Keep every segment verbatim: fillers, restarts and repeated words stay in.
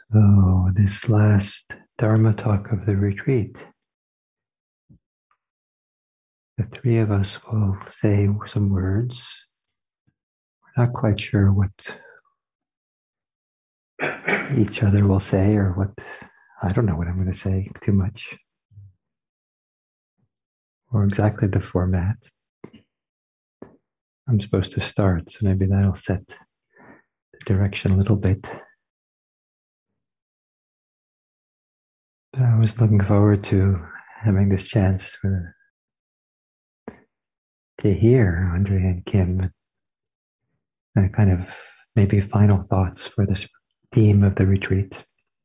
So, this last Dharma talk of the retreat, the three of us will say some words. We're not quite sure what each other will say or what, I don't know what I'm going to say too much or exactly the format. I'm supposed to start, so maybe that'll set the direction a little bit. But I was looking forward to having this chance for, to hear Andre and Kim and kind of maybe final thoughts for this theme of the retreat.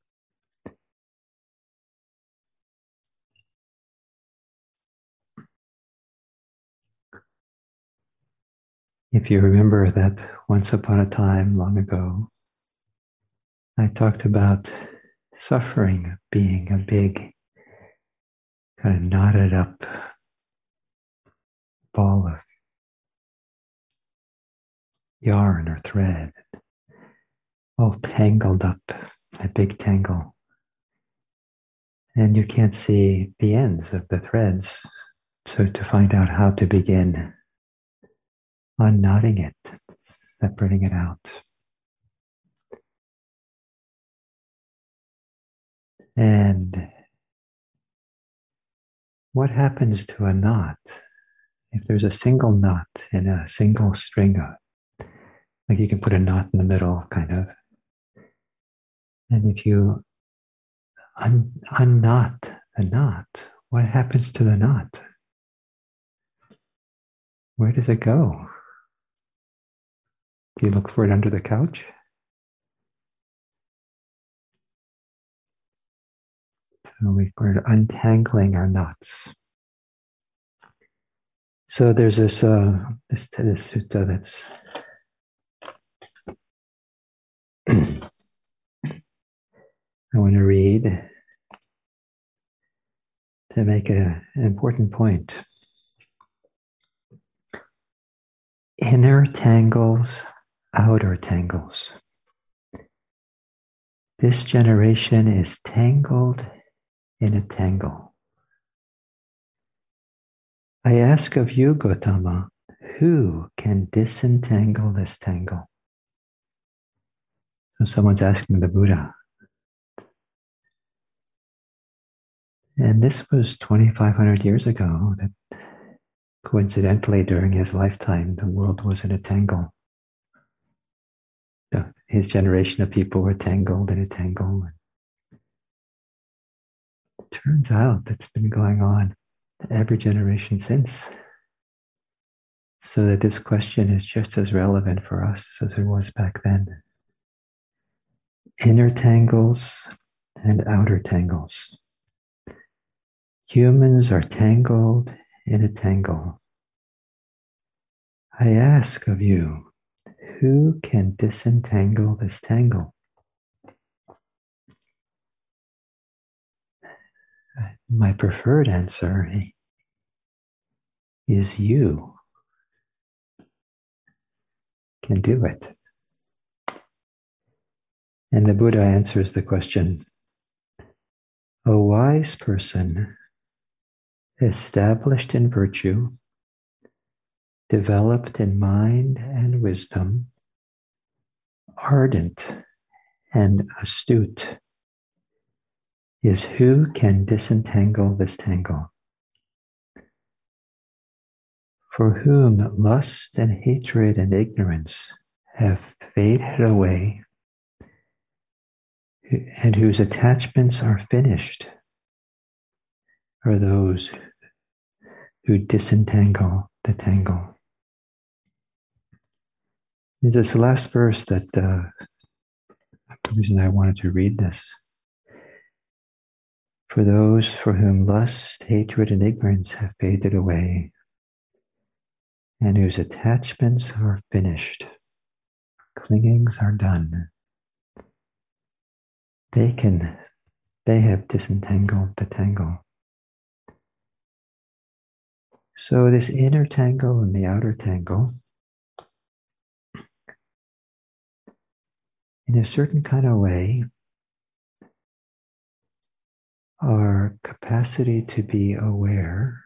If you remember that once upon a time long ago, I talked about suffering being a big kind of knotted up ball of yarn or thread, all tangled up, a big tangle. And you can't see the ends of the threads. So to find out how to begin unknotting it, separating it out. And what happens to a knot if there's a single knot in a single string of, like you can put a knot in the middle, kind of. And if you un- unknot the knot, what happens to the knot? Where does it go? Do you look for it under the couch? So we, we're untangling our knots. So there's this uh, this, this sutta that's I want to read to make a, an important point. Inner tangles, outer tangles. This generation is tangled in a tangle. I ask of you, Gautama, who can disentangle this tangle? So someone's asking the Buddha. And this was twenty-five hundred years ago that coincidentally during his lifetime, the world was in a tangle. So his generation of people were tangled in a tangle. It turns out that's been going on every generation since. So that this question is just as relevant for us as it was back then. Inner tangles and outer tangles. Humans are tangled in a tangle. I ask of you, who can disentangle this tangle? My preferred answer is you can do it. And the Buddha answers the question, a wise person, established in virtue, developed in mind and wisdom, ardent and astute, is who can disentangle this tangle. For whom lust and hatred and ignorance have faded away, and whose attachments are finished, are those who disentangle the tangle. Is this last verse that uh, the reason I wanted to read this. For those for whom lust, hatred, and ignorance have faded away, and whose attachments are finished, clingings are done, they can, they have disentangled the tangle. So this inner tangle and the outer tangle, in a certain kind of way, our capacity to be aware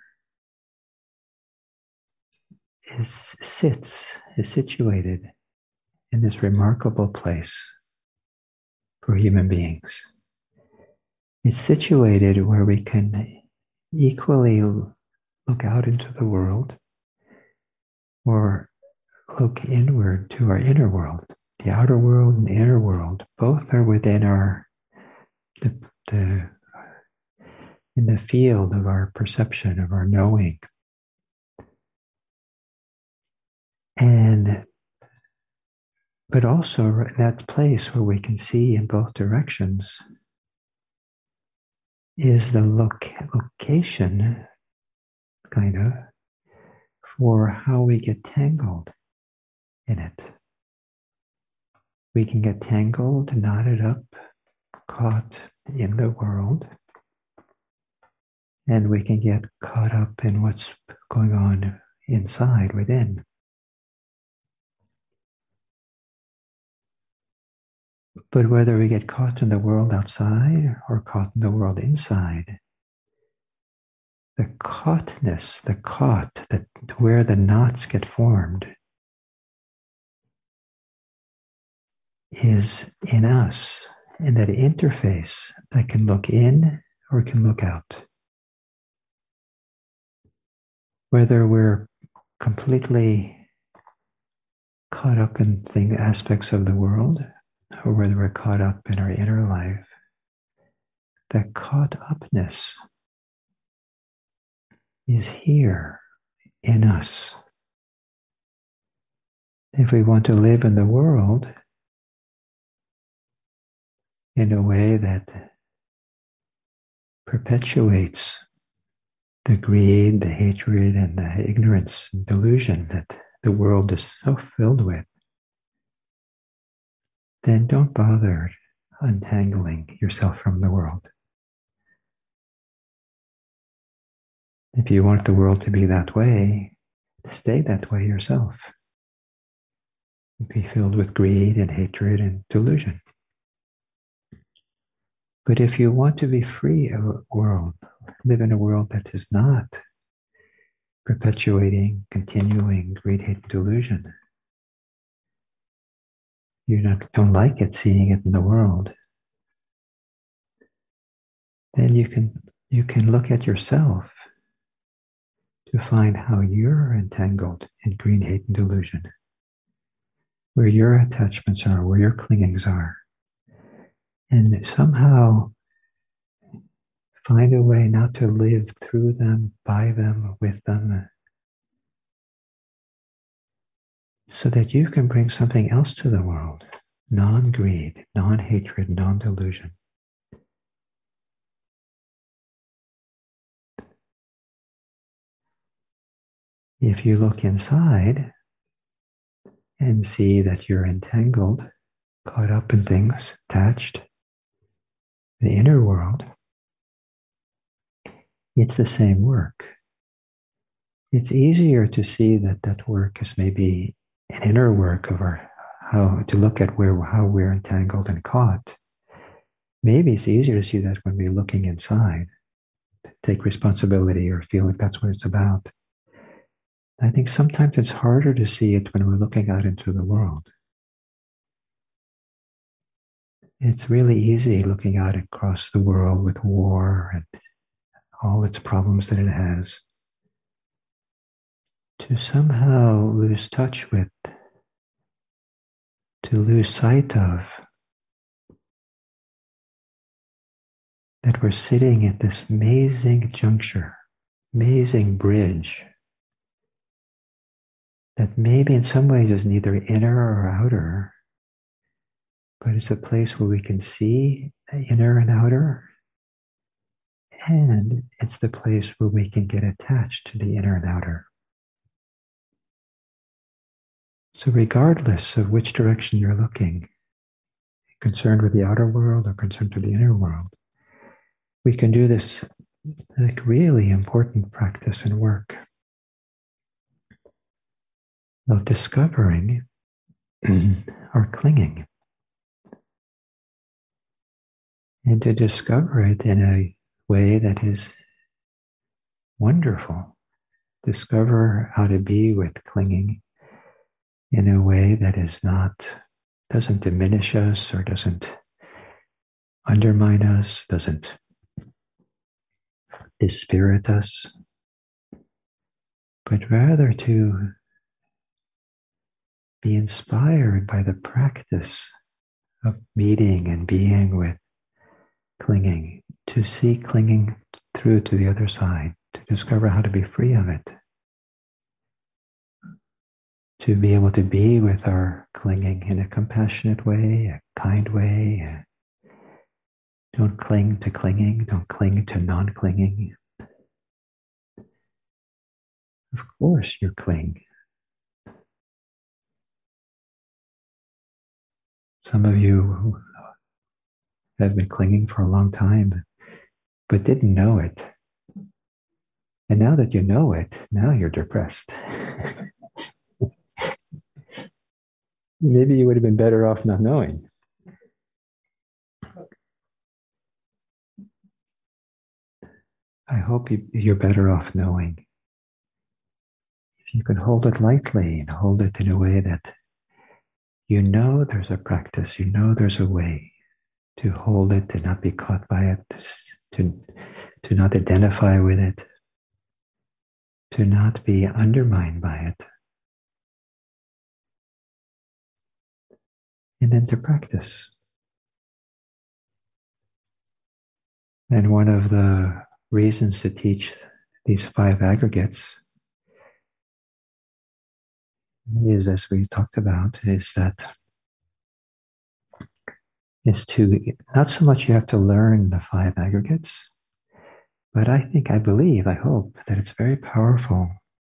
is sits, is situated in this remarkable place for human beings. It's situated where we can equally look out into the world or look inward to our inner world. The outer world and the inner world, both are within our, the, the, in the field of our perception, of our knowing. And, but also that place where we can see in both directions is the loc- location, kind of, for how we get tangled in it. We can get tangled, knotted up, caught in the world, and we can get caught up in what's going on inside, within. But whether we get caught in the world outside or caught in the world inside, the caughtness, the caught, that where the knots get formed, is in us, in that interface that can look in or can look out. Whether we're completely caught up in thing, aspects of the world, or whether we're caught up in our inner life, that caught upness is here in us. If we want to live in the world in a way that perpetuates the greed, the hatred, and the ignorance and delusion that the world is so filled with, then don't bother untangling yourself from the world. If you want the world to be that way, stay that way yourself. Be filled with greed and hatred and delusion. But if you want to be free of a world, live in a world that is not perpetuating, continuing greed, hate, and delusion, you not, don't like it, seeing it in the world, then you can you can look at yourself to find how you're entangled in greed, hate, and delusion, where your attachments are, where your clingings are, and somehow find a way not to live through them, by them, with them, so that you can bring something else to the world, non-greed, non-hatred, non-delusion. If you look inside and see that you're entangled, caught up in things, attached, the inner world, it's the same work. It's easier to see that that work is maybe an inner work of our, how to look at where how we're entangled and caught. Maybe it's easier to see that when we're looking inside, to take responsibility or feel like that's what it's about. I think sometimes it's harder to see it when we're looking out into the world. It's really easy looking out across the world with war and all its problems that it has, to somehow lose touch with, to lose sight of, that we're sitting at this amazing juncture, amazing bridge, that maybe in some ways is neither inner or outer, but it's a place where we can see inner and outer, and it's the place where we can get attached to the inner and outer. So regardless of which direction you're looking, concerned with the outer world or concerned with the inner world, we can do this like really important practice and work of discovering our clinging, and to discover it in a way that is wonderful. Discover how to be with clinging in a way that is not, doesn't diminish us or doesn't undermine us, doesn't dispirit us, but rather to be inspired by the practice of meeting and being with clinging, to see clinging through to the other side, to discover how to be free of it, to be able to be with our clinging in a compassionate way, a kind way. Don't cling to clinging, don't cling to non-clinging. Of course you cling. Some of you have been clinging for a long time, but didn't know it. And now that you know it, now you're depressed. Maybe you would have been better off not knowing. I hope you, you're better off knowing. If you can hold it lightly and hold it in a way that you know there's a practice, you know there's a way to hold it, to not be caught by it, to, to not identify with it, to not be undermined by it. And then to practice. And one of the reasons to teach these five aggregates is, as we talked about, is that is to not so much you have to learn the five aggregates, but I think, I believe, I hope that it's very powerful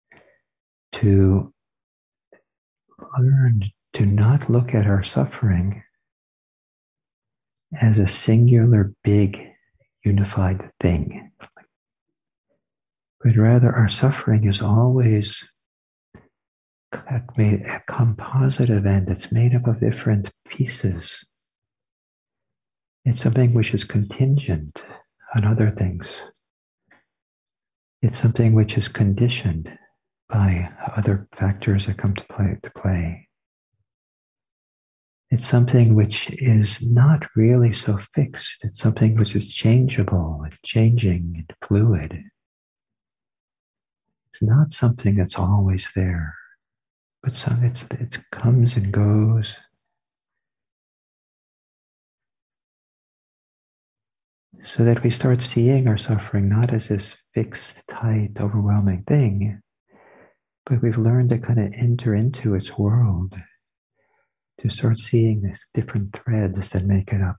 to learn to not look at our suffering as a singular, big, unified thing, but rather our suffering is always made a composite event that's made up of different pieces. It's something which is contingent on other things. It's something which is conditioned by other factors that come to play. To play. It's something which is not really so fixed. It's something which is changeable and changing and fluid. It's not something that's always there, but some it's it comes and goes. So that we start seeing our suffering not as this fixed, tight, overwhelming thing, but we've learned to kind of enter into its world, to start seeing these different threads that make it up.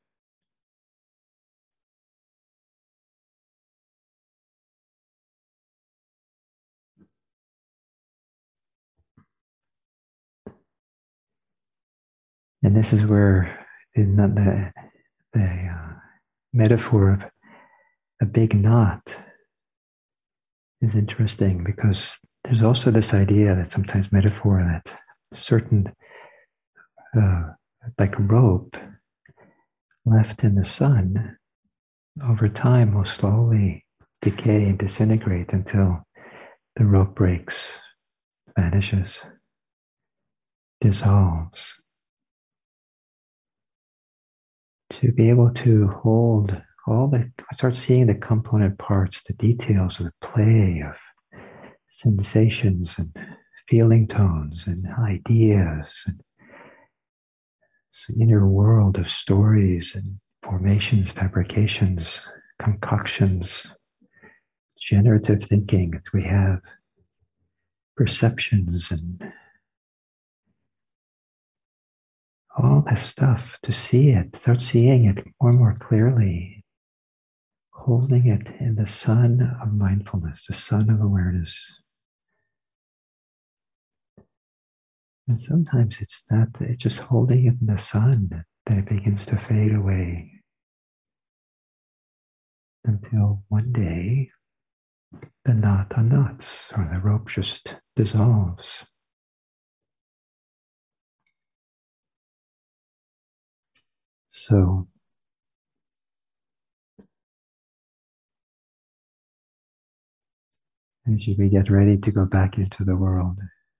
And this is where the, the, the uh, metaphor of a big knot is interesting, because there's also this idea that sometimes metaphor that certain uh, like rope left in the sun over time will slowly decay and disintegrate until the rope breaks, vanishes, dissolves. To be able to hold all the, start seeing the component parts, the details of the play of sensations and feeling tones and ideas, and this inner world of stories and formations, fabrications, concoctions, generative thinking that we have, perceptions, and all this stuff, to see it, start seeing it more and more clearly, holding it in the sun of mindfulness, the sun of awareness. And sometimes it's not, it's just holding it in the sun that it begins to fade away, until one day the knot unknots, or the rope just dissolves. So as you get ready to go back into the world.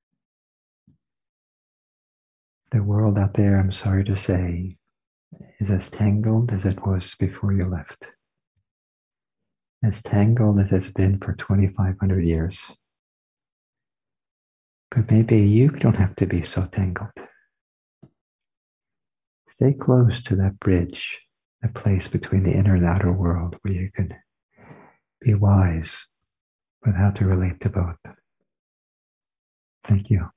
The world out there, I'm sorry to say, is as tangled as it was before you left. As tangled as it's been for twenty-five hundred years. But maybe you don't have to be so tangled. Stay close to that bridge, the place between the inner and outer world where you can be wise with how to relate to both. Thank you.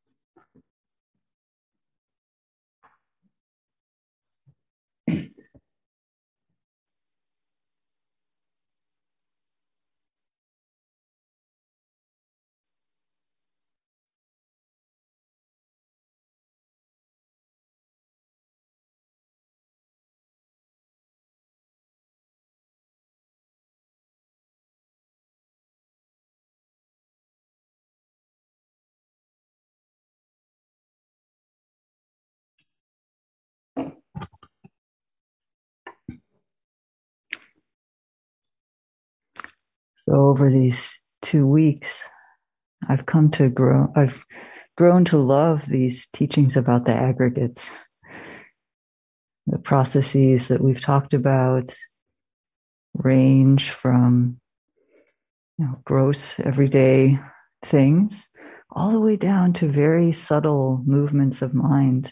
So over these two weeks, I've come to grow, I've grown to love these teachings about the aggregates, the processes that we've talked about range from, you know, gross everyday things all the way down to very subtle movements of mind.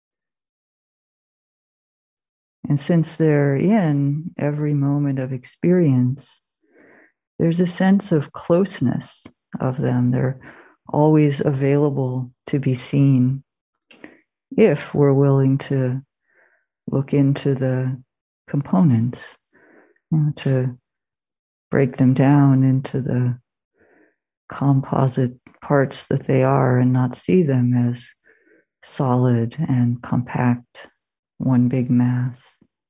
And since they're in every moment of experience, there's a sense of closeness of them. They're always available to be seen if we're willing to look into the components, you know, to break them down into the composite parts that they are and not see them as solid and compact, one big mass.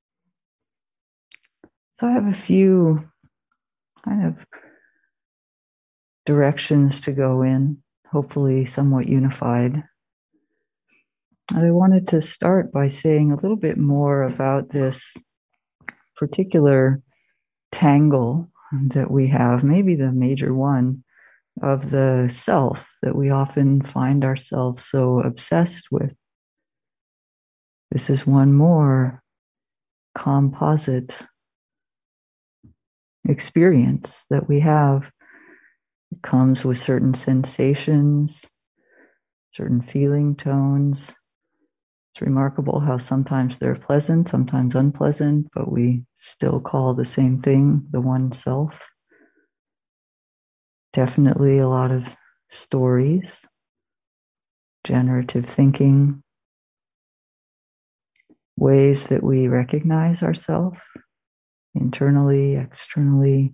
So I have a few kind of directions to go in, hopefully somewhat unified. And I wanted to start by saying a little bit more about this particular tangle that we have, maybe the major one, of the self that we often find ourselves so obsessed with. This is one more composite experience that we have. It comes with certain sensations, certain feeling tones. It's remarkable how sometimes they're pleasant, sometimes unpleasant, but we still call the same thing the one self. Definitely a lot of stories, generative thinking, ways that we recognize ourselves internally, externally,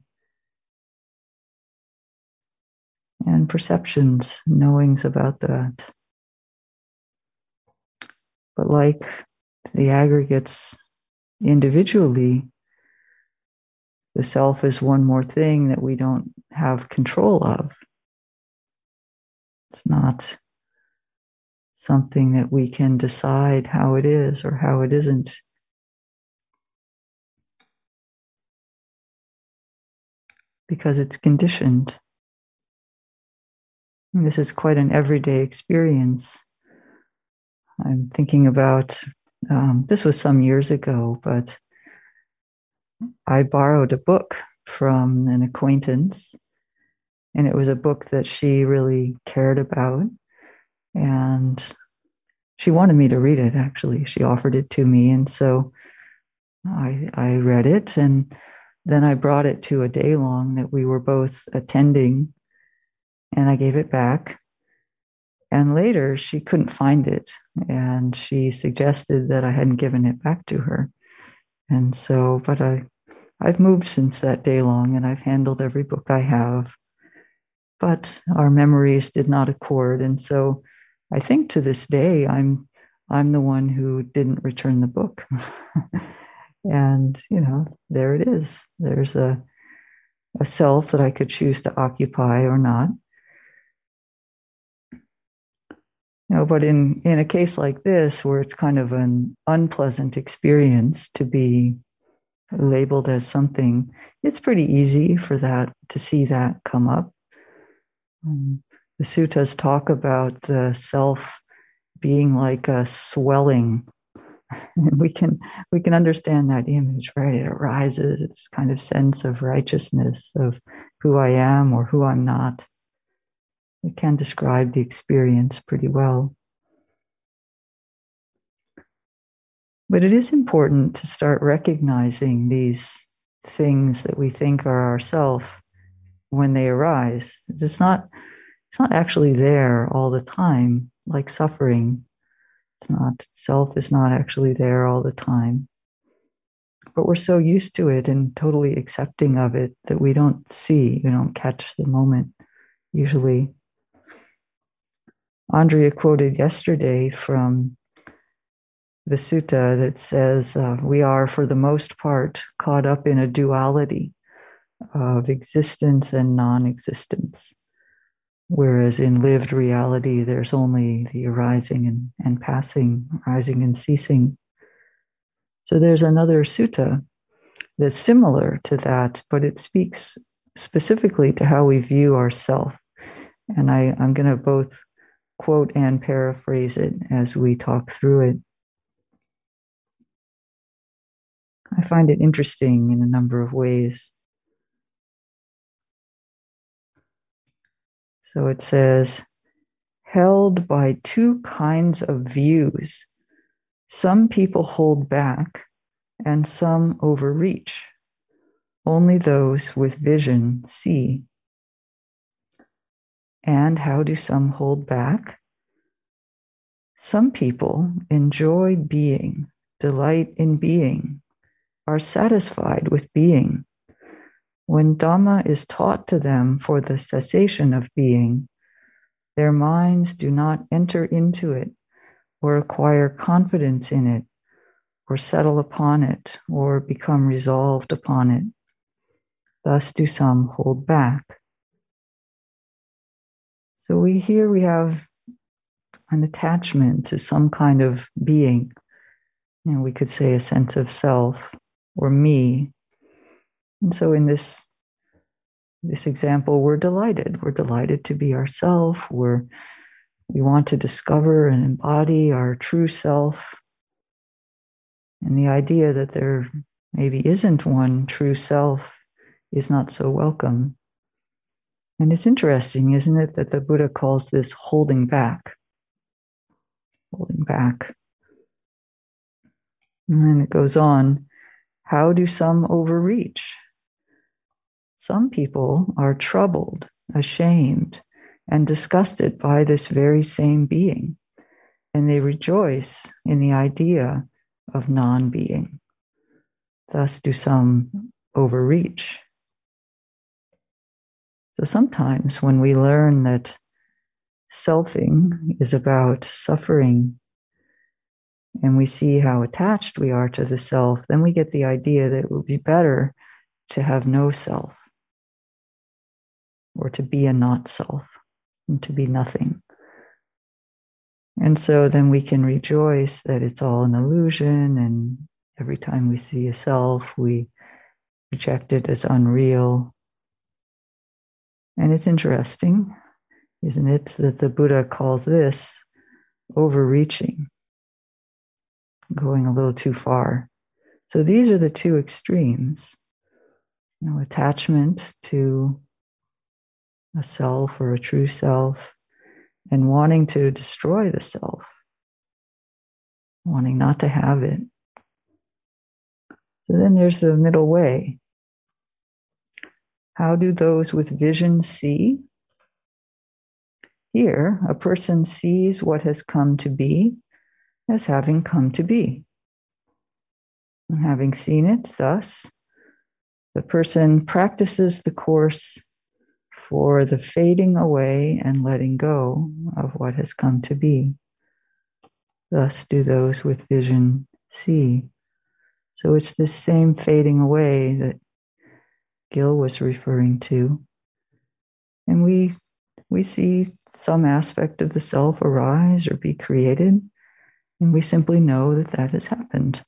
and perceptions, knowings about that. But like the aggregates individually, the self is one more thing that we don't have control of. It's not something that we can decide how it is or how it isn't. Because it's conditioned. And this is quite an everyday experience. I'm thinking about, um, this was some years ago, but I borrowed a book from an acquaintance, and it was a book that she really cared about. And she wanted me to read it, actually. She offered it to me. And so I, I read it, and then I brought it to a day long that we were both attending, and I gave it back. And later she couldn't find it, and she suggested that I hadn't given it back to her. And so, but I, I've moved since that day long, and I've handled every book I have. But our memories did not accord, and so I think to this day I'm I'm the one who didn't return the book. And you know, there it is. There's a a self that I could choose to occupy or not. You know, but in, in a case like this, where it's kind of an unpleasant experience to be labeled as something, it's pretty easy for that to see that come up. Um, the suttas talk about the self being like a swelling. And we can we can understand that image, right? It arises, it's kind of sense of righteousness of who I am or who I'm not. It can describe the experience pretty well. But it is important to start recognizing these things that we think are ourself when they arise. It's not it's not actually there all the time, like suffering. It's not self is not actually there all the time. But we're so used to it and totally accepting of it that we don't see, we don't catch the moment usually. Andrea quoted yesterday from the sutta that says, uh, we are, for the most part, caught up in a duality of existence and non existence. Whereas in lived reality, there's only the arising and, and passing, rising and ceasing. So there's another sutta that's similar to that, but it speaks specifically to how we view ourself. And I, I'm going to both quote and paraphrase it as we talk through it. I find it interesting in a number of ways. So it says, held by two kinds of views, some people hold back and some overreach. Only those with vision see. And how do some hold back? Some people enjoy being, delight in being, are satisfied with being. When Dhamma is taught to them for the cessation of being, their minds do not enter into it or acquire confidence in it or settle upon it or become resolved upon it. Thus do some hold back. So we here we have an attachment to some kind of being. You know, we could say a sense of self or me. And so in this this example, we're delighted. We're delighted to be ourselves. We're we want to discover and embody our true self. And the idea that there maybe isn't one true self is not so welcome. And it's interesting, isn't it, that the Buddha calls this holding back. Holding back. And then it goes on, how do some overreach? Some people are troubled, ashamed, and disgusted by this very same being, and they rejoice in the idea of non-being. Thus do some overreach. So sometimes when we learn that selfing is about suffering and we see how attached we are to the self, then we get the idea that it would be better to have no self or to be a not self and to be nothing. And so then we can rejoice that it's all an illusion, and every time we see a self, we reject it as unreal. And it's interesting, isn't it, that the Buddha calls this overreaching, going a little too far. So these are the two extremes, you know, attachment to a self or a true self, and wanting to destroy the self, wanting not to have it. So then there's the middle way. How do those with vision see? Here, a person sees what has come to be as having come to be. And having seen it, thus, the person practices the course for the fading away and letting go of what has come to be. Thus do those with vision see. So it's this same fading away that Gil was referring to. And we we see some aspect of the self arise or be created, and we simply know that that has happened.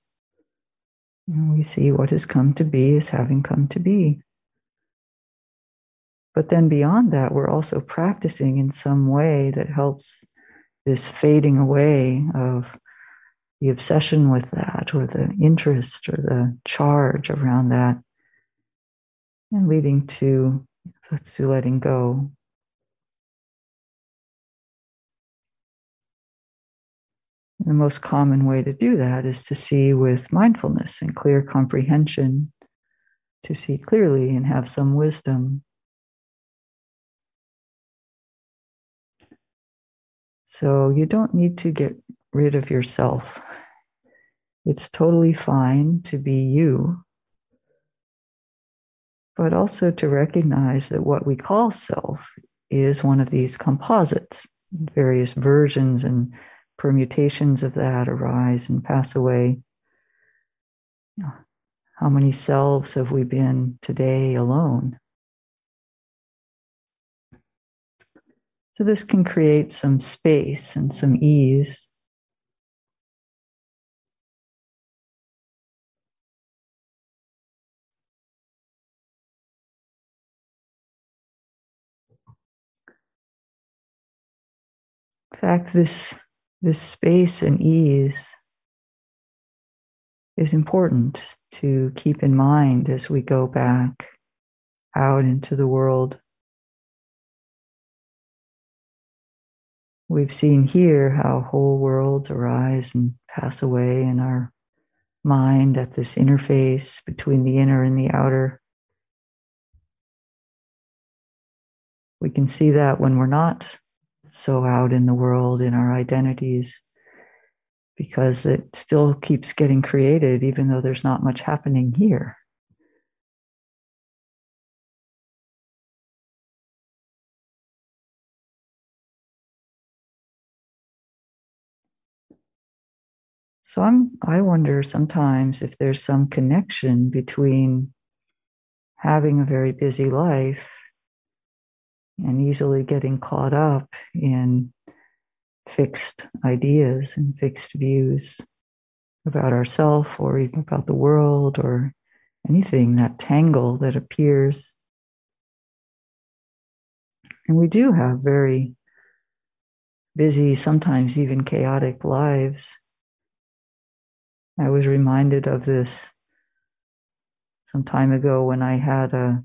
And we see what has come to be as having come to be. But then beyond that, we're also practicing in some way that helps this fading away of the obsession with that, or the interest or the charge around that, and leading to, to letting go. And the most common way to do that is to see with mindfulness and clear comprehension, to see clearly and have some wisdom. So you don't need to get rid of yourself. It's totally fine to be you, but also to recognize that what we call self is one of these composites. Various versions and permutations of that arise and pass away. How many selves have we been today alone? So this can create some space and some ease. In fact, this, this space and ease is important to keep in mind as we go back out into the world. We've seen here how whole worlds arise and pass away in our mind at this interface between the inner and the outer. We can see that when we're not so out in the world in our identities, because it still keeps getting created even though there's not much happening here. So I'm, I wonder sometimes if there's some connection between having a very busy life and easily getting caught up in fixed ideas and fixed views about ourselves or even about the world or anything, that tangle that appears. And we do have very busy, sometimes even chaotic lives. I was reminded of this some time ago when I had a,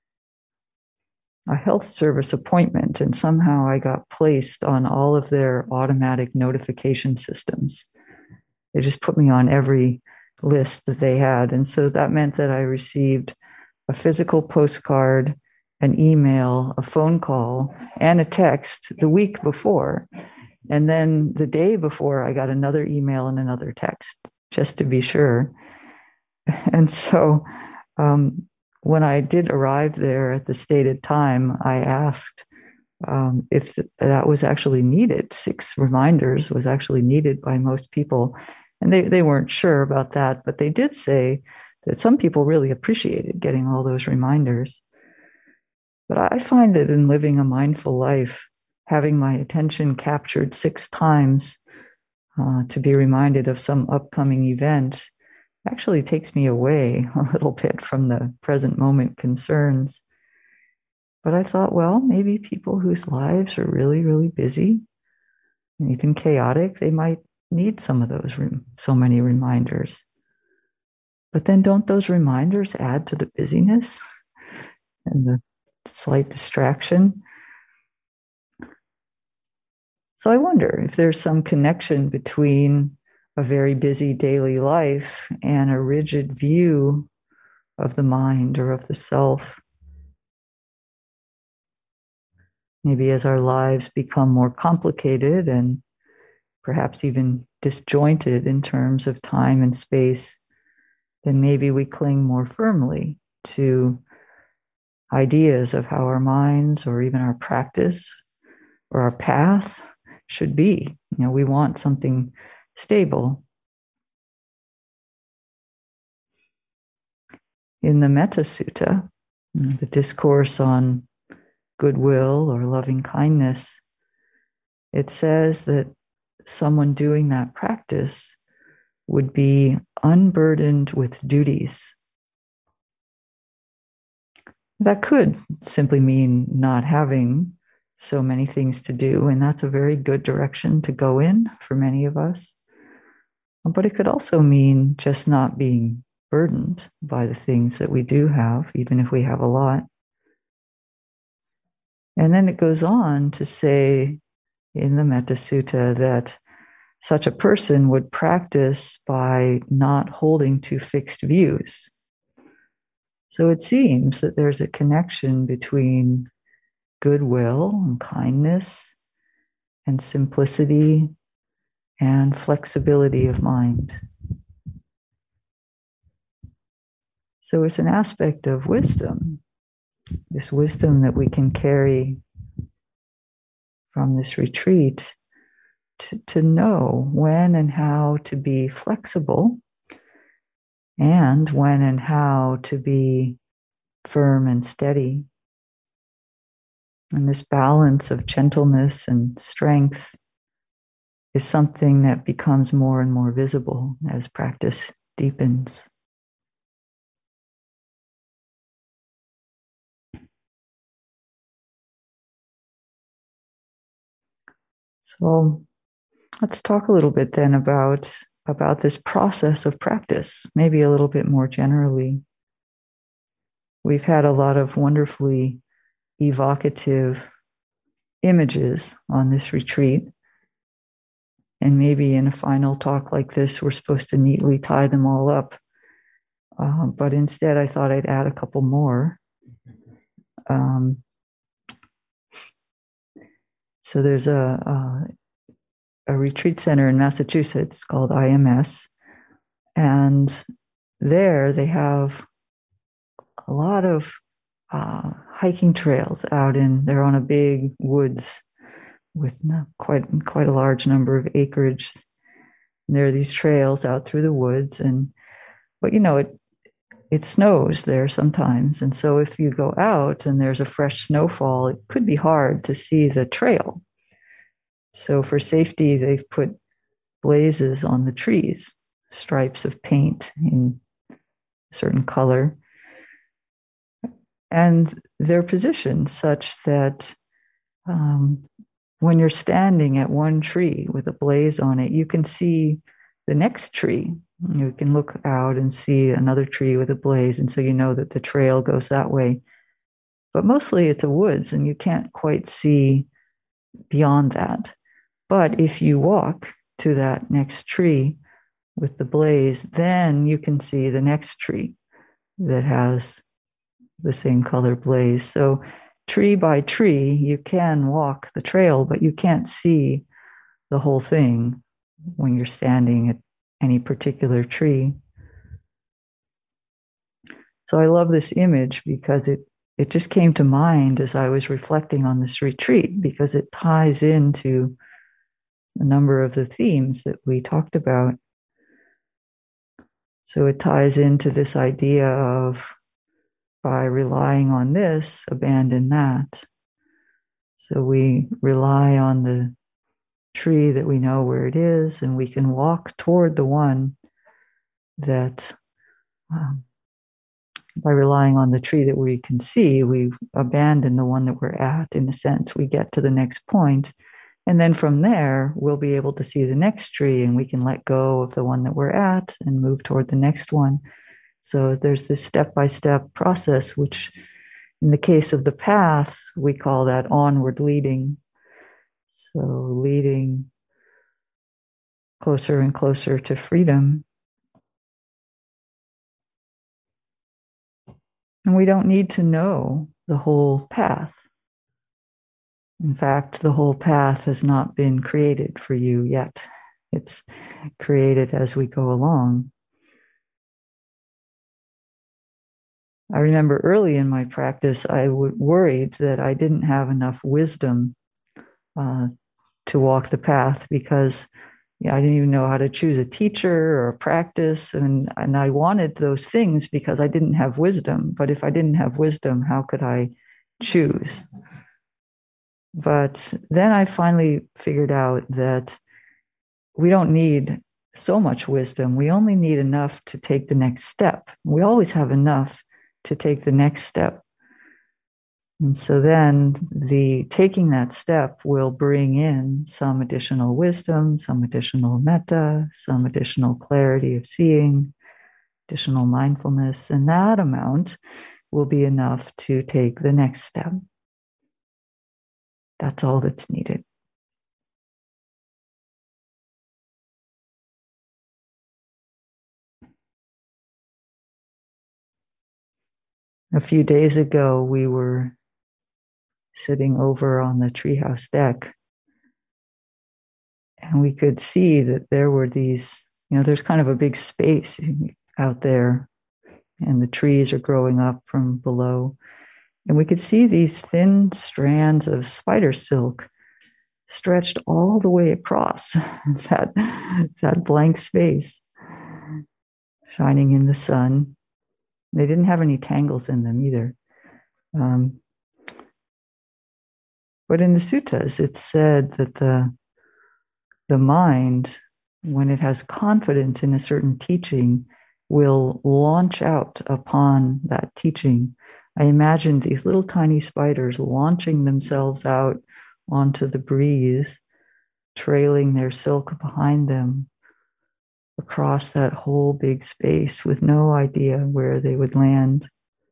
a health service appointment, and somehow I got placed on all of their automatic notification systems. They just put me on every list that they had. And so that meant that I received a physical postcard, an email, a phone call, and a text the week before. And then the day before, I got another email and another text, just to be sure. And so um, when I did arrive there at the stated time, I asked um, if that was actually needed. Six reminders was actually needed by most people. And they, they weren't sure about that, but they did say that some people really appreciated getting all those reminders. But I find that in living a mindful life, having my attention captured six times uh, to be reminded of some upcoming event actually takes me away a little bit from the present moment concerns. But I thought, well, maybe people whose lives are really, really busy and even chaotic, they might need some of those, so many reminders. But then don't those reminders add to the busyness and the slight distraction? So I wonder if there's some connection between a very busy daily life and a rigid view of the mind or of the self. Maybe as our lives become more complicated and perhaps even disjointed in terms of time and space, then maybe we cling more firmly to ideas of how our minds or even our practice or our path should be. You know, we want something stable. In the Metta Sutta, the discourse on goodwill or loving kindness, it says that someone doing that practice would be unburdened with duties. That could simply mean not having so many things to do, and that's a very good direction to go in for many of us. But it could also mean just not being burdened by the things that we do have, even if we have a lot. And then it goes on to say in the Metta Sutta that such a person would practice by not holding to fixed views. So it seems that there's a connection between goodwill and kindness and simplicity and flexibility of mind. So it's an aspect of wisdom, this wisdom that we can carry from this retreat to, to know when and how to be flexible and when and how to be firm and steady. And this balance of gentleness and strength is something that becomes more and more visible as practice deepens. So let's talk a little bit then about, about this process of practice, maybe a little bit more generally. We've had a lot of wonderfully evocative images on this retreat. And maybe in a final talk like this, we're supposed to neatly tie them all up. Uh, but instead, I thought I'd add a couple more. Um, so there's a, a, a retreat center in Massachusetts called I M S. And there they have a lot of uh, hiking trails out in, they're on a big woods with quite quite a large number of acreage. And there are these trails out through the woods, and but you know it it snows there sometimes, and so if you go out and there's a fresh snowfall, it could be hard to see the trail. So for safety, they've put blazes on the trees, stripes of paint in a certain color, and they're positioned such that um, when you're standing at one tree with a blaze on it, you can see the next tree. You can look out and see another tree with a blaze, and so you know that the trail goes that way. But mostly it's a woods, and you can't quite see beyond that. But if you walk to that next tree with the blaze, then you can see the next tree that has the same color blaze. So tree by tree, you can walk the trail, but you can't see the whole thing when you're standing at any particular tree. So I love this image because it, it just came to mind as I was reflecting on this retreat, because it ties into a number of the themes that we talked about. So it ties into this idea of, by relying on this, abandon that. So we rely on the tree that we know where it is, and we can walk toward the one that, um, by relying on the tree that we can see, we abandon the one that we're at. In a sense, we get to the next point, and then from there, we'll be able to see the next tree, and we can let go of the one that we're at and move toward the next one. So there's this step-by-step process, which in the case of the path, we call that onward leading. So leading closer and closer to freedom. And we don't need to know the whole path. In fact, the whole path has not been created for you yet. It's created as we go along. I remember early in my practice, I w- worried that I didn't have enough wisdom uh, to walk the path, because yeah, I didn't even know how to choose a teacher or a practice. And, and I wanted those things because I didn't have wisdom. But if I didn't have wisdom, how could I choose? But then I finally figured out that we don't need so much wisdom. We only need enough to take the next step. We always have enough to take the next step. And so then the taking that step will bring in some additional wisdom, some additional metta, some additional clarity of seeing, additional mindfulness, and that amount will be enough to take the next step. That's all that's needed. A few days ago, we were sitting over on the treehouse deck, and we could see that there were these, you know, there's kind of a big space out there, and the trees are growing up from below. And we could see these thin strands of spider silk stretched all the way across that, that blank space, shining in the sun. They didn't have any tangles in them either. Um, but in the suttas, it's said that the, the mind, when it has confidence in a certain teaching, will launch out upon that teaching. I imagine these little tiny spiders launching themselves out onto the breeze, trailing their silk behind them across that whole big space with no idea where they would land.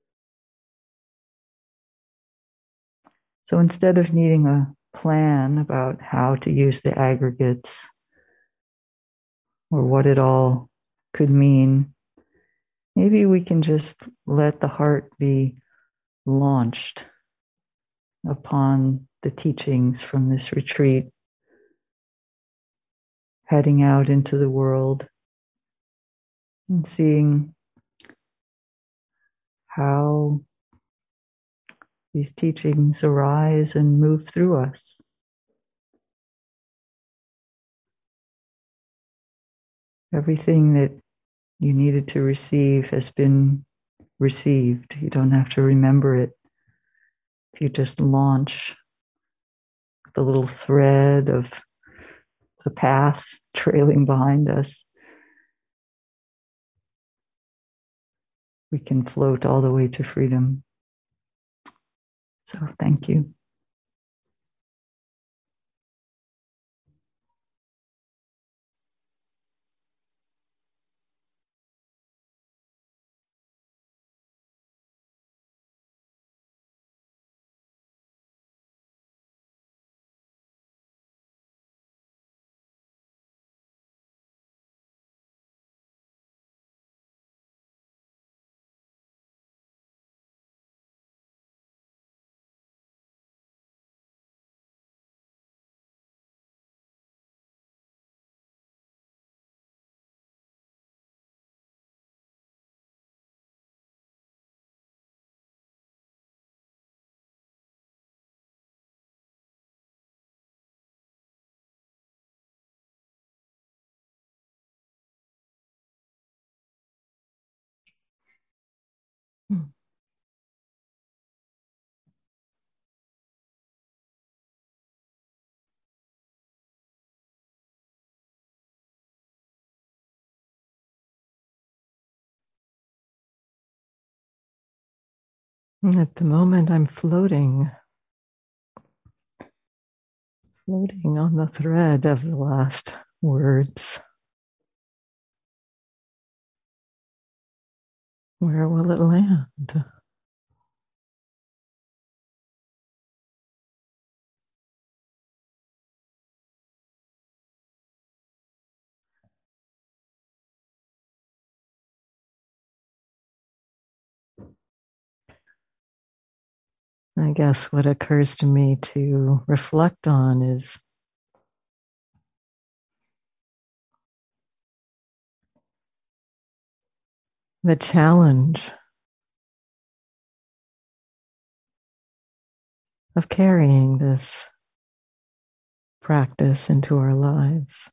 So instead of needing a plan about how to use the aggregates or what it all could mean, maybe we can just let the heart be launched upon the teachings from this retreat, heading out into the world and seeing how these teachings arise and move through us. Everything that you needed to receive has been received. You don't have to remember it. If you just launch the little thread of the path trailing behind us, we can float all the way to freedom. So thank you. At the moment, I'm floating, floating on the thread of the last words. Where will it land? I guess what occurs to me to reflect on is the challenge of carrying this practice into our lives.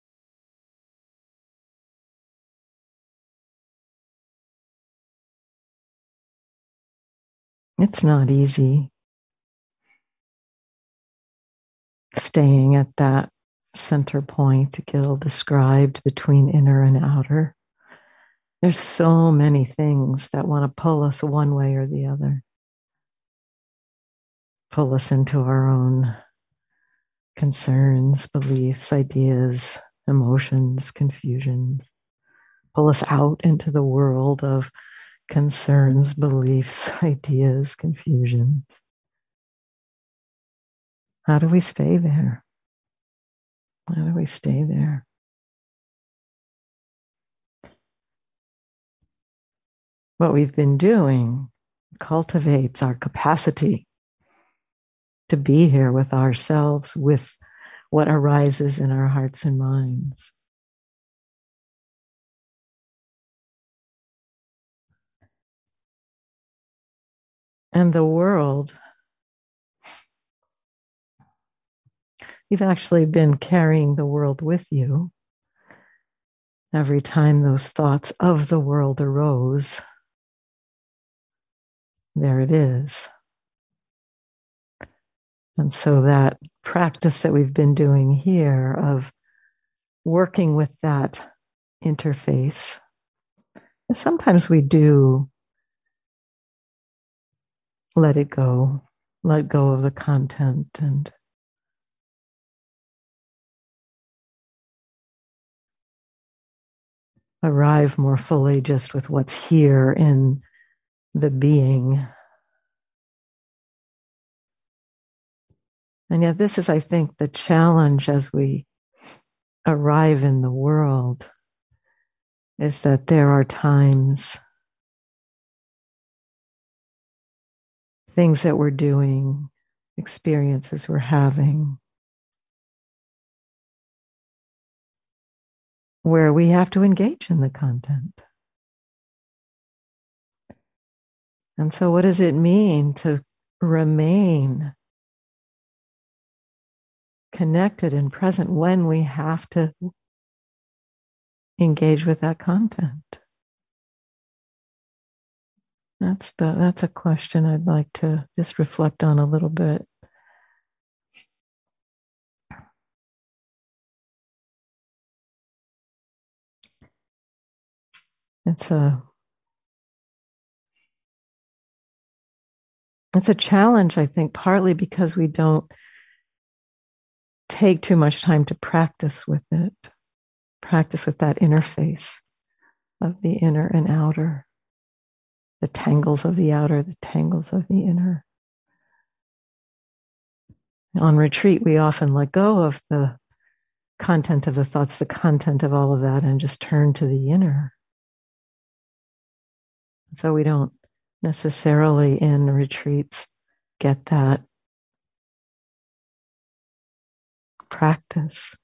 It's not easy staying at that center point Gil described between inner and outer. There's so many things that want to pull us one way or the other. pull us into our own concerns, beliefs, ideas, emotions, confusions, pull us out into the world of concerns, beliefs, ideas, confusions. How do we stay there? How do we stay there? What we've been doing cultivates our capacity to be here with ourselves, with what arises in our hearts and minds. And the world, you've actually been carrying the world with you. Every time those thoughts of the world arose, there it is. And so that practice that we've been doing here of working with that interface, sometimes we do let it go, let go of the content and arrive more fully just with what's here in the being. And yet this is, I think, the challenge as we arrive in the world, is that there are times, things that we're doing, experiences we're having, where we have to engage in the content. And so what does it mean to remain connected and present when we have to engage with that content? That's the that's a question I'd like to just reflect on a little bit. It's a it's a challenge, I think, partly because we don't take too much time to practice with it, practice with that interface of the inner and outer, the tangles of the outer, the tangles of the inner. On retreat, we often let go of the content of the thoughts, the content of all of that, and just turn to the inner. So we don't necessarily in retreats get that practice.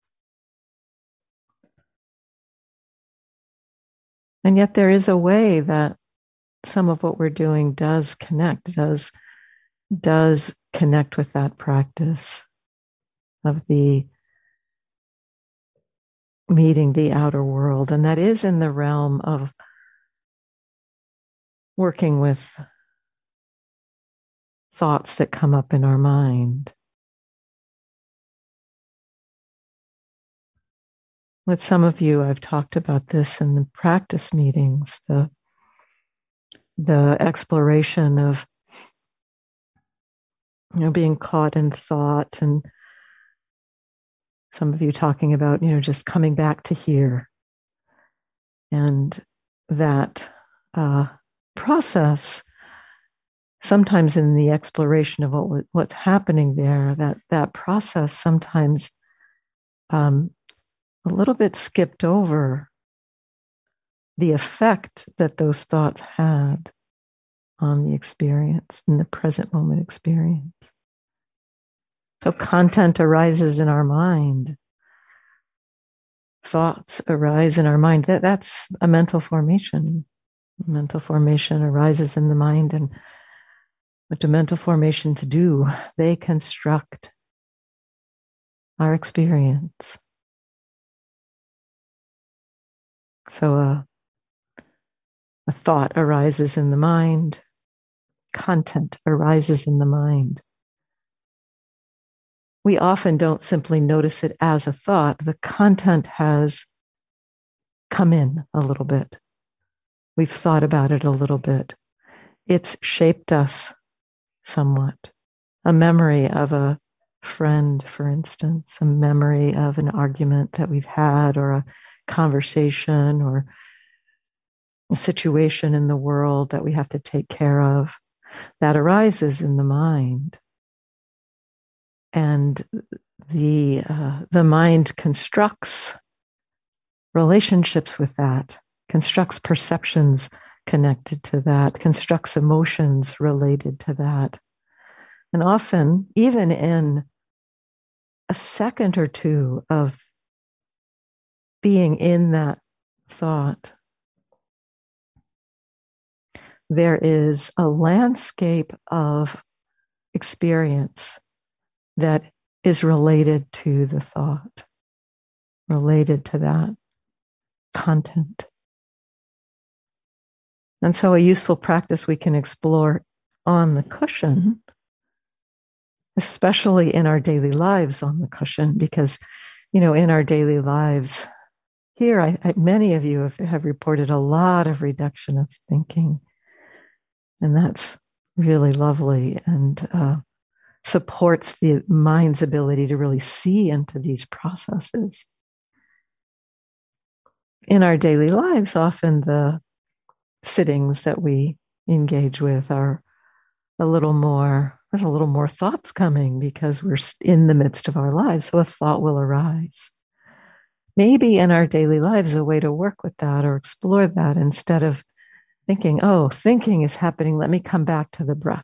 And yet there is a way that some of what we're doing does connect, does, does connect with that practice of the meeting the outer world. And that is in the realm of working with thoughts that come up in our mind. With some of you, I've talked about this in the practice meetings, the, the exploration of, you know, being caught in thought, and some of you talking about, you know, just coming back to here. And that uh, process, sometimes in the exploration of what what's happening there, that that process sometimes um, a little bit skipped over the effect that those thoughts had on the experience, in the present moment experience. So content arises in our mind. Thoughts arise in our mind. That, that's a mental formation. Mental formation arises in the mind, and what do mental formations do? They construct our experience. So a, a thought arises in the mind. Content arises in the mind. We often don't simply notice it as a thought. The content has come in a little bit. We've thought about it a little bit. It's shaped us somewhat. a memory of a friend, for instance, a memory of an argument that we've had, or a conversation, or a situation in the world that we have to take care of, that arises in the mind. And the uh, the mind constructs relationships with that, constructs perceptions connected to that, constructs emotions related to that. And often, even in a second or two of being in that thought, there is a landscape of experience that is related to the thought, related to that content. And so a useful practice we can explore on the cushion, especially in our daily lives on the cushion, because, you know, in our daily lives here, I, I, many of you have, have reported a lot of reduction of thinking. And that's really lovely, and uh, supports the mind's ability to really see into these processes. In our daily lives, often the sittings that we engage with are a little more, there's a little more thoughts coming because we're in the midst of our lives. So a thought will arise. Maybe in our daily lives, a way to work with that or explore that, instead of thinking, oh, thinking is happening, let me come back to the breath.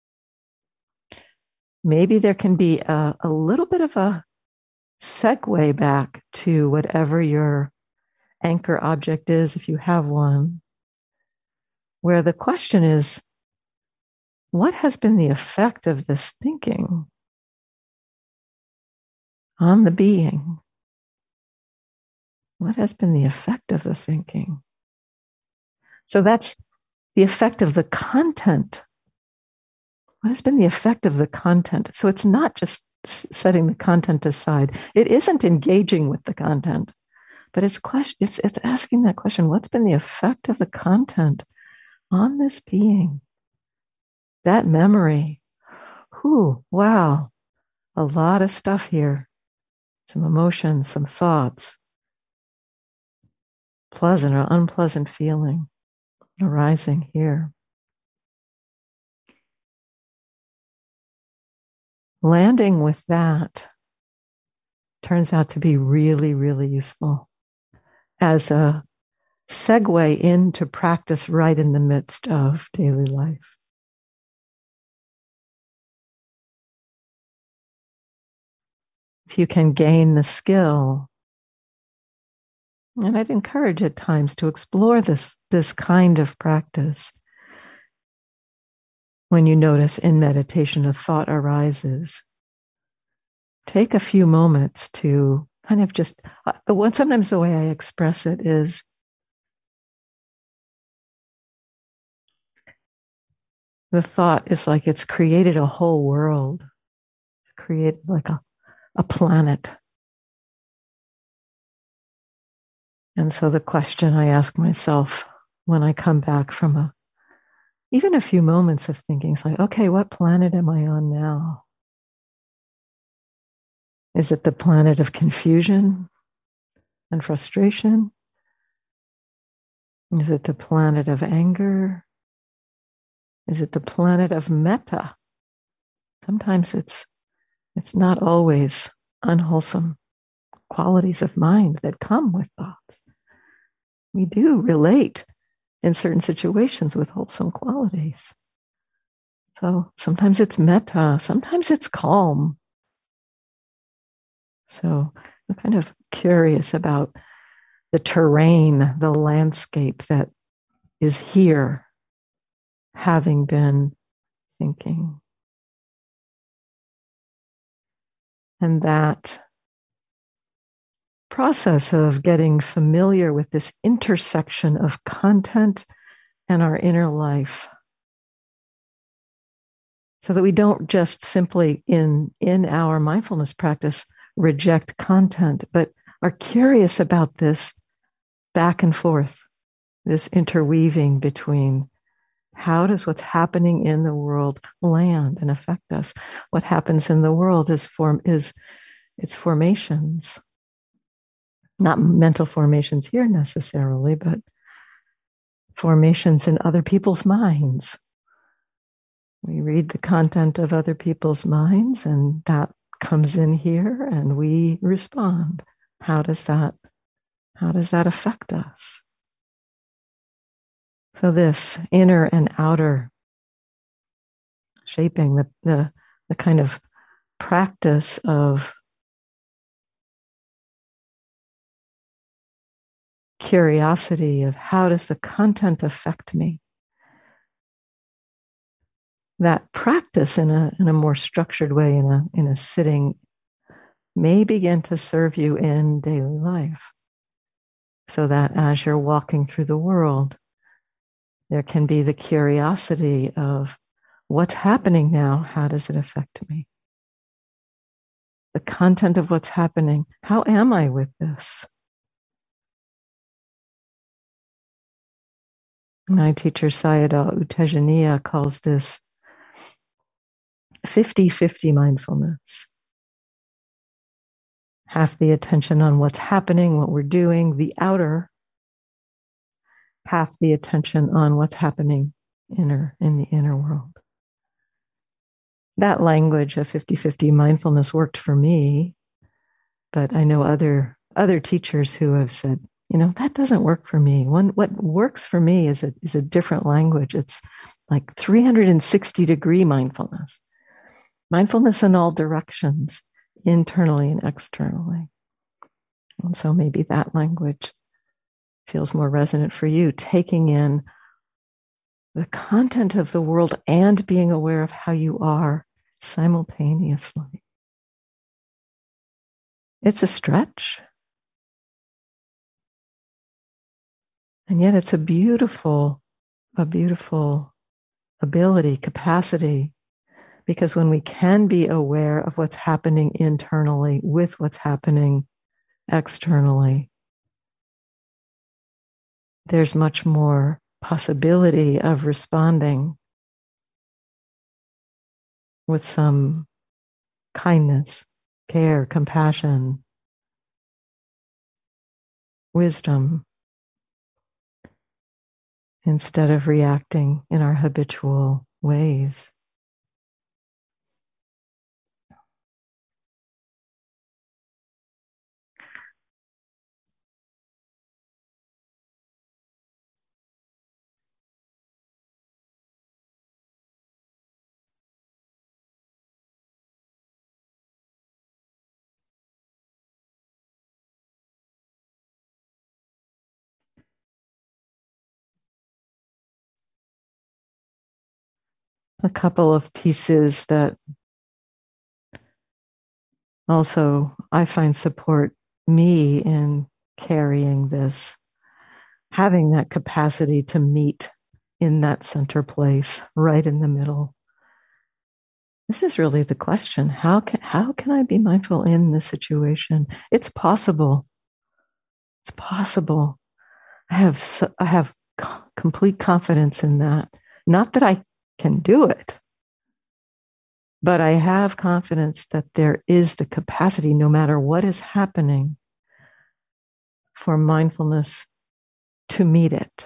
Maybe there can be a, a little bit of a segue back to whatever your anchor object is, if you have one, where the question is, what has been the effect of this thinking on the being? What has been the effect of the thinking? So that's the effect of the content. What has been the effect of the content? So it's not just setting the content aside. It isn't engaging with the content, but it's question, it's, it's asking that question, what's been the effect of the content on this being? That memory. Whew, wow. A lot of stuff here. Some emotions, some thoughts. Pleasant or unpleasant feeling arising here. Landing with that turns out to be really, really useful as a segue into practice right in the midst of daily life. If you can gain the skill, and I'd encourage at times to explore this, this kind of practice. When you notice in meditation a thought arises, take a few moments to kind of just, the one, sometimes the way I express it is, the thought is like it's created a whole world, created like a, a planet. And so the question I ask myself when I come back from a, even a few moments of thinking is like, okay, what planet am I on now? Is it the planet of confusion and frustration? Is it the planet of anger? Is it the planet of metta? Sometimes it's it's not always unwholesome qualities of mind that come with thoughts. We do relate in certain situations with wholesome qualities. So sometimes it's metta, sometimes it's calm. So I'm kind of curious about the terrain, the landscape that is here, having been thinking. And that process of getting familiar with this intersection of content and our inner life, so that we don't just simply in, in our mindfulness practice reject content, but are curious about this back and forth, this interweaving between How does what's happening in the world land and affect us? What happens in the world is form is its formations, not mental formations here necessarily, but formations in other people's minds. We read the content of other people's minds, and that comes in here, and we respond. How does that, how does that affect us? So this inner and outer shaping, the, the, the kind of practice of curiosity of how does the content affect me? That practice in a, in a more structured way, in a, in a sitting, may begin to serve you in daily life. So that as you're walking through the world, there can be the curiosity of what's happening now, how does it affect me? The content of what's happening, how am I with this? My teacher Sayadaw U Tejaniya calls this fifty-fifty mindfulness. Half the attention on what's happening, what we're doing, the outer, half the attention on what's happening inner in the inner world. That language of fifty-fifty mindfulness worked for me, but I know other other teachers who have said, you know, that doesn't work for me. One, what works for me is a is a different language. It's like three hundred sixty degree mindfulness, mindfulness in all directions, internally and externally. And so maybe that language feels more resonant for you, taking in the content of the world and being aware of how you are simultaneously. It's a stretch. And yet it's a beautiful, a beautiful ability, capacity, because when we can be aware of what's happening internally with what's happening externally, there's much more possibility of responding with some kindness, care, compassion, wisdom, instead of reacting in our habitual ways. A couple of pieces that also I find support me in carrying this, having that capacity to meet in that center place, right in the middle. This is really the question. How can, how can I be mindful in this situation? It's possible. It's possible. I have, so, I have complete confidence in that. Not that I can do it, but I have confidence that there is the capacity, no matter what is happening, for mindfulness to meet it.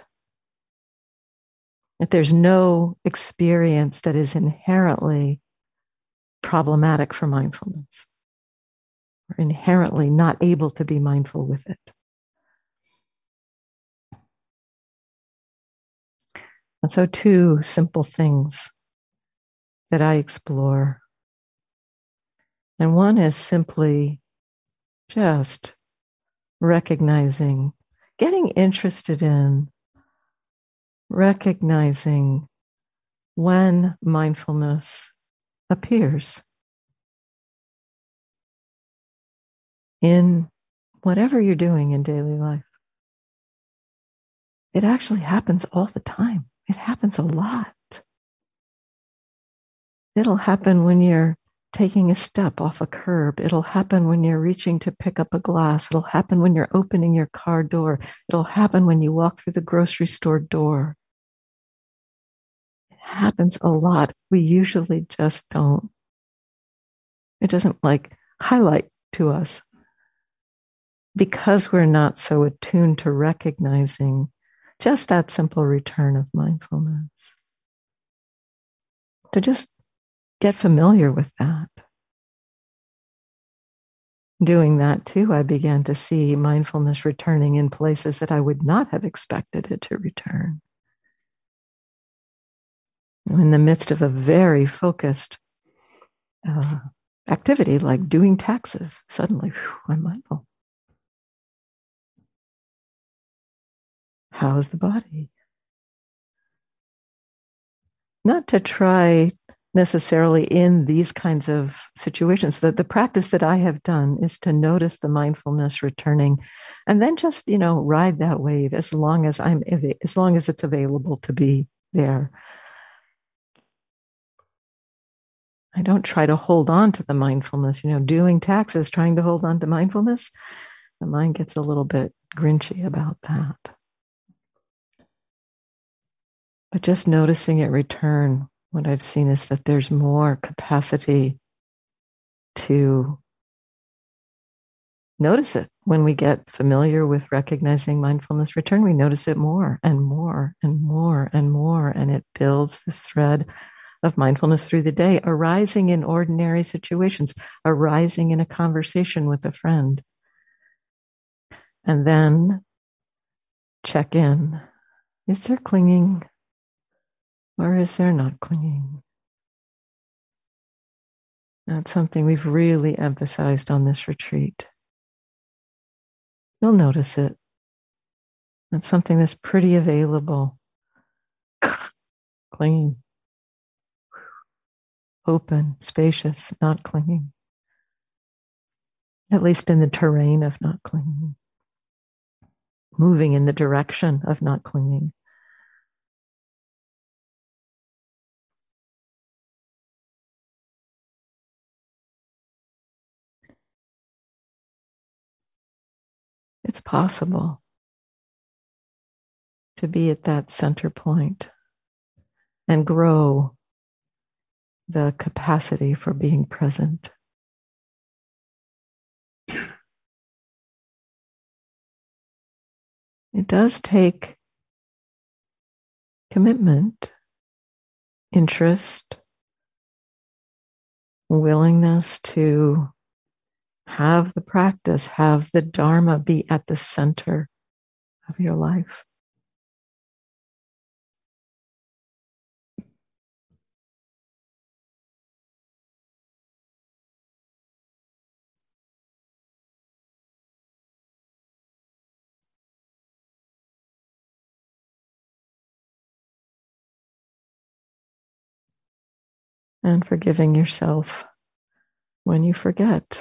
That there's no experience that is inherently problematic for mindfulness, or inherently not able to be mindful with it. And so two simple things that I explore. And one is simply just recognizing, getting interested in recognizing when mindfulness appears in whatever you're doing in daily life. It actually happens all the time. It happens a lot. It'll happen when you're taking a step off a curb. It'll happen when you're reaching to pick up a glass. It'll happen when you're opening your car door. It'll happen when you walk through the grocery store door. happens a lot. We usually just don't, it doesn't like highlight to us because we're not so attuned to recognizing just that simple return of mindfulness. To just get familiar with that. Doing that too, I began to see mindfulness returning in places that I would not have expected it to return. In the midst of a very focused uh, activity like doing taxes, suddenly whew, I'm mindful. How is the body? Not to try necessarily in these kinds of situations. The, the practice that I have done is to notice the mindfulness returning and then just, you know, ride that wave as long as I'm, as long as it's available to be there. I don't try to hold on to the mindfulness, you know, doing taxes, trying to hold on to mindfulness. The mind gets a little bit grinchy about that. But just noticing it return, what I've seen is that there's more capacity to notice it. When we get familiar with recognizing mindfulness return, we notice it more and more and more and more. And it builds this thread of mindfulness through the day, arising in ordinary situations, arising in a conversation with a friend. And then check in. Is there clinging or is there not clinging? That's something we've really emphasized on this retreat. You'll notice it. That's something that's pretty available. Clinging. Open, spacious, not clinging. At least in the terrain of not clinging. Moving in the direction of not clinging. It's possible to be at that center point and grow the capacity for being present. It does take commitment, interest, willingness to have the practice, have the Dharma be at the center of your life. And forgiving yourself when you forget.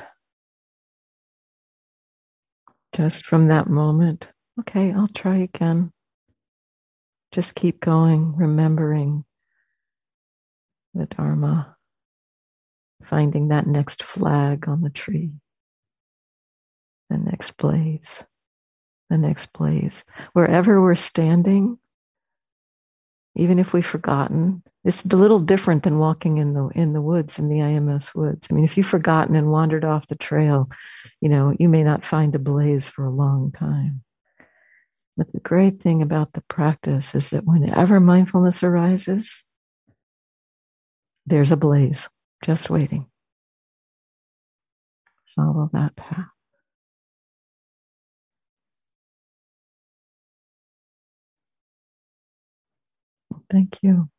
Just from that moment, okay, I'll try again. Just keep going, remembering the Dharma, finding that next flag on the tree, the next blaze, the next blaze. Wherever we're standing, even if we've forgotten, it's a little different than walking in the in the woods, in the I M S woods. I mean, if you've forgotten and wandered off the trail, you know, you may not find a blaze for a long time. But the great thing about the practice is that whenever mindfulness arises, there's a blaze just waiting. Follow that path. Thank you.